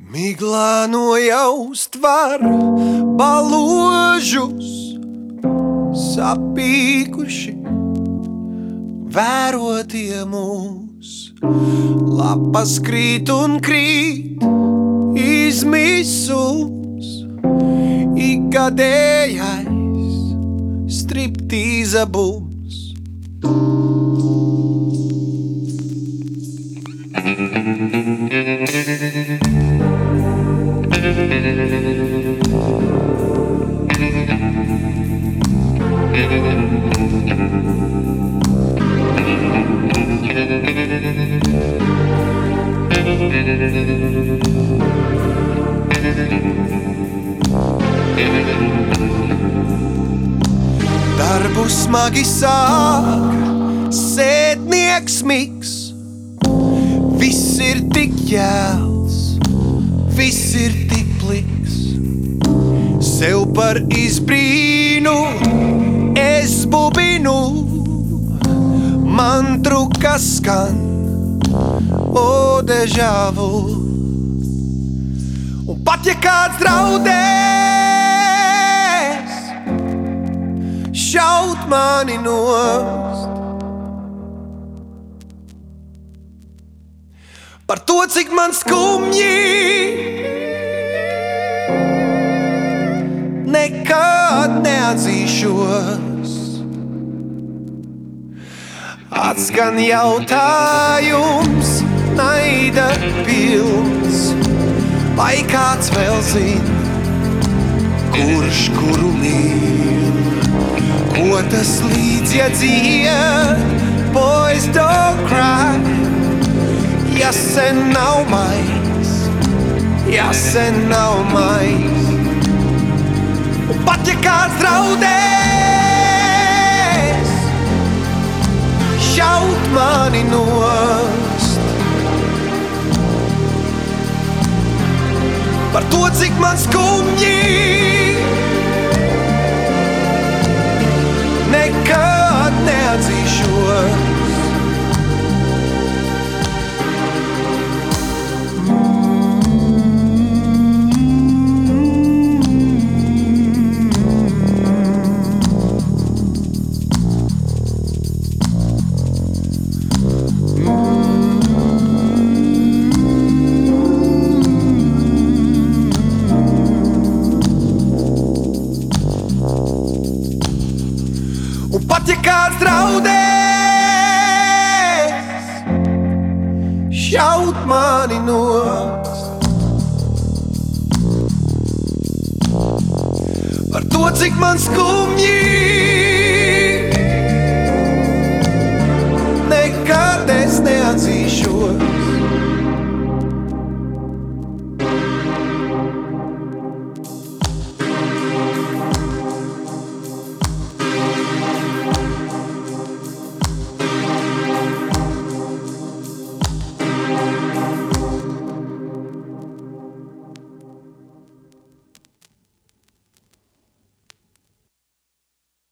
Miglā nojaust var baložus, sapīkuši, vērotie mūs. Lapas krīt un krīt, izmisums, ikgadējais striptīza bums. Darbu smagi sāk, sētnieks miks. Viss ir tik jēls, viss ir tik pliks. Sev par izbrīnu es bubinu, mantru, kas skan, o déjà vu. Un pat ja kāds draudēs šaut mani nost par to, cik man skumji, nekad neatzīšos. Atskan jautājums, naida pilns, vai kāds vēl zin, kurš kuru mīl. Ko tas līdz, ja dzied, boys don't cry. Ja sen nav mais, ja sen nav mais. Un pat ja kāds draudēs šaut mani nost par to, cik man skumji, nekad neatzīšos. Un pat ja kāds draudēs šaut mani nost par to, cik man skumji,